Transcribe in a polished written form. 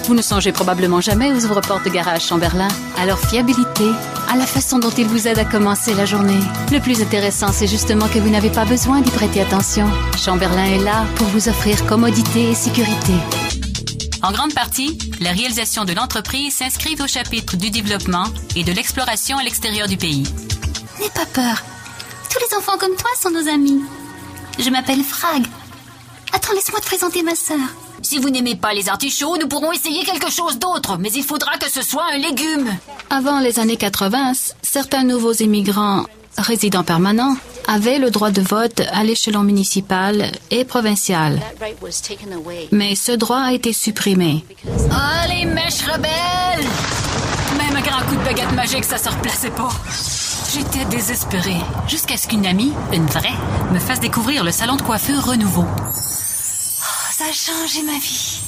Vous ne songez probablement jamais aux ouvre-portes de garage Chamberlain, à leur fiabilité, à la façon dont ils vous aident à commencer la journée. Le plus intéressant, c'est justement que vous n'avez pas besoin d'y prêter attention. Chamberlain est là pour vous offrir commodité et sécurité. En grande partie, la réalisation de l'entreprise s'inscrit au chapitre du développement et de l'exploration à l'extérieur du pays. N'aie pas peur. Tous les enfants comme toi sont nos amis. Je m'appelle Frag. Attends, laisse-moi te présenter ma sœur. Si vous n'aimez pas les artichauts, nous pourrons essayer quelque chose d'autre, mais il faudra que ce soit un légume. Avant les années 80, certains nouveaux immigrants résidents permanents avaient le droit de vote à l'échelon municipal et provincial. Mais ce droit a été supprimé. Ah, les mèches rebelles! Même un grand coup de baguette magique, ça se replaçait pas. J'étais désespérée, jusqu'à ce qu'une amie, une vraie, me fasse découvrir le salon de coiffure Renouveau. Ça a changé ma vie.